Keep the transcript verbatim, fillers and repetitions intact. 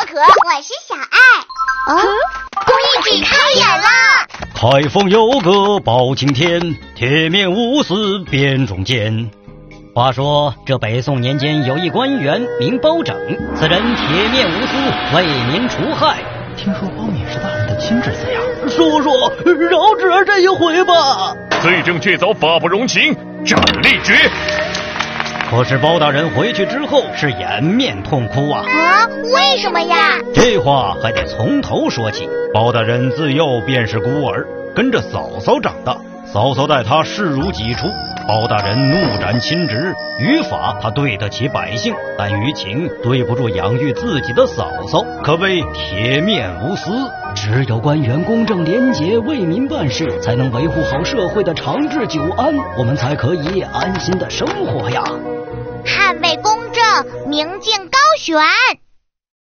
可，我是小爱。哦，公益剧开演啦！ 开封有个包青天，铁面无私辨忠奸。话说这北宋年间有一官员名包拯，此人铁面无私，为民除害。 听说包勉是大人的亲侄子呀， 叔叔饶侄儿这一回吧。 罪证确凿，法不容情，斩立决。 可是包大人回去之后是掩面痛哭啊！ 啊，为什么呀？ 这话还得从头说起。包大人自幼便是孤儿，跟着嫂嫂长大，嫂嫂待他视如己出。包大人怒斩亲侄，于法他对得起百姓，但于情对不住养育自己的嫂嫂，可谓铁面无私。只有官员公正廉洁，为民办事，才能维护好社会的长治久安，我们才可以安心的生活呀。 捍卫公正，明镜高悬。